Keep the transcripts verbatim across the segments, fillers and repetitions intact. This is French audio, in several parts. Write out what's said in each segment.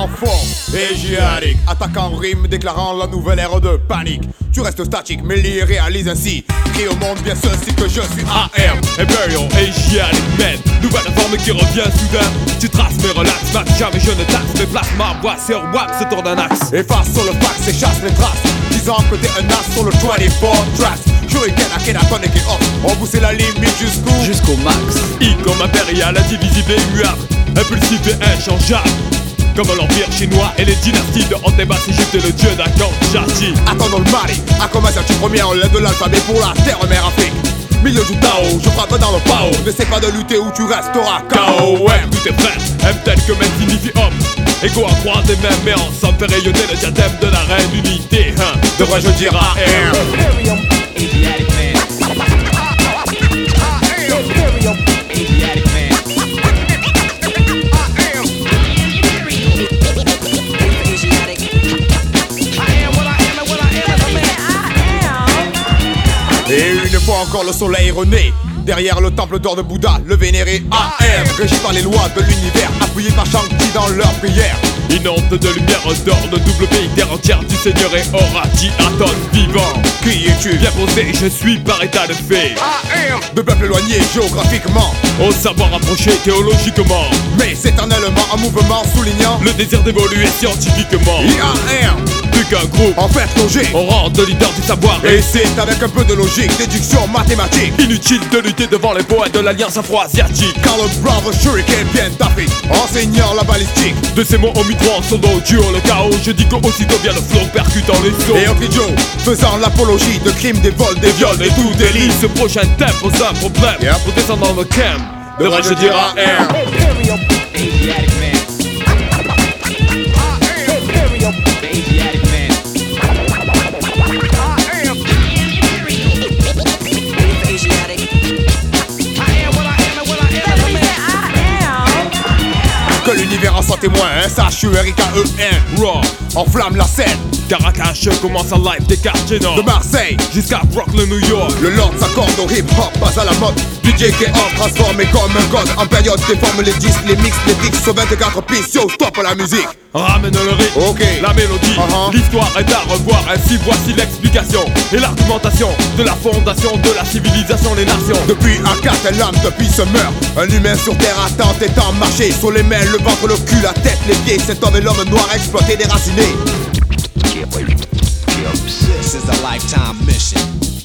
en force. Asiatique, attaque en rime, déclarant la nouvelle ère de panique. Tu restes statique, mais les réalise ainsi. Crie au monde bien ceci que je suis A R. Imperial Asiatic Man, nouvelle forme qui revient soudain. Tu traces mes relax, max, jamais je ne taxe. Mes places, ma voix sur wax se tourne un axe. Efface sur le fax et chasse les traces, disant que t'es un as sur le vingt-quatre tracks. Shuriken, Akhenaton et K-Off, on poussait la limite jusqu'où Jusqu'au max. I comme impérial, indivisible et immuable, impulsif et inchangeable. Comme l'empire chinois et les dynasties de Antébas, Égypte et le dieu d'Akanjati. Attendons le Mali, à commencer tu premier en l'aide de l'alphabet pour la terre mère Afrique. Milieu du Tao, je frappe dans le Pao. N'essaie pas de lutter ou tu resteras K O M. Tout est prêt, M tel que men signifie homme. Ego à croix des mêmes, mais ensemble fait rayonner le diadème de la reine unité, hein. Devrais-je dire A R? Imperium Asiatic Man. Imperium Asiatic Man. Et une fois encore le soleil renaît derrière le temple d'or de Bouddha, le vénéré A R, régi par les lois de l'univers, appuyé par Shang-Chi dans leur prière. Inonde de lumière d'or, le double pays terre entière du Seigneur et Orati Aton vivant. Qui es-tu? Bien posé, je suis par état de fait. A R, de peuple éloigné géographiquement, au savoir approché théologiquement, mais éternellement en mouvement soulignant le désir d'évoluer scientifiquement. I A R, plus qu'un groupe, en fait logé, on rend de leader du savoir. Et c'est avec un peu de logique, déduction mathématique. Inutile de lutter devant les poètes de l'Alliance afro-asiatique. Car le brave Shuriken vient d'Afrique, enseignant la balistique. De ces mots au micro en solo, duo le chaos. Je dis qu'aussitôt vient le flow percutant les sauts. Et Uncle Joe, faisant l'apologie de crimes, des vols, des viols et tout délit. Ce prochain thème pose un problème, yep. Pour descendre dans le camp, devrais-je dire A R? Imperium Asiatic Man. Imperium Asiatic Man. Que l'univers en soit témoin, hein, ça H U R I K E N. Raw, enflamme la scène. Caracas commence en live des quartiers nord. De Marseille jusqu'à Brooklyn, New York. Le Lord s'accorde au hip-hop, pas à la mode. D J K-Off transformé comme un god. En période déforme les disques, les mix, les dix sur vingt-quatre pistes. Yo, stop la musique. Ramène le rythme, ok, la mélodie, uh-huh. L'histoire est à revoir. Ainsi voici l'explication et l'argumentation de la fondation de la civilisation, les nations. Depuis Akkad, l'âme depuis se meurt. Un humain sur terre attend étant marché. Sur les mains, le ventre, le cul, la tête, les pieds. Cet homme est l'homme noir exploité, déraciné. This is a lifetime mission.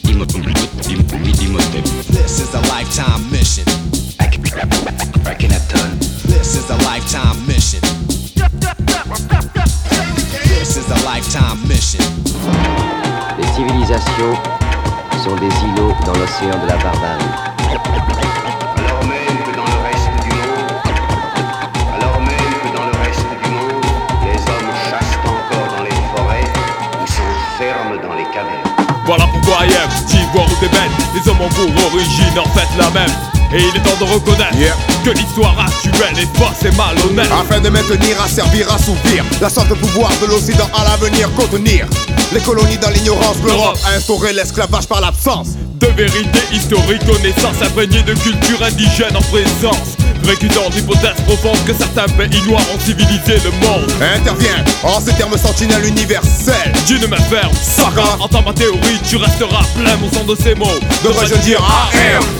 This is a lifetime mission. This is a lifetime mission. This is a lifetime mission. Les civilisations sont des îlots dans l'océan de la barbarie. Alors même que dans le reste du monde, alors même que dans le reste du monde, les hommes chassent encore dans les forêts ou sont fermes dans les cavernes. Voilà pourquoi I am, d'ivoire ou d'ébène, les hommes ont pour origine en fait la même. Et il est temps de reconnaître yeah. que l'histoire actuelle est fausse et malhonnête. Afin de maintenir, asservir, assouvir la sorte de pouvoir de l'Occident à l'avenir contenir les colonies dans l'ignorance, l'Europe a instauré l'esclavage par l'absence de vérité historique, connaissance imprégnée de culture indigène en présence, récutant d'hypothèses profondes que certains pays noirs ont civilisé le monde. Intervient en ces termes sentinelle universel. Dieu ne m'inferme, Saka. Entends ma théorie, tu resteras plein mon sang de ces mots. Devrais-je dire A R?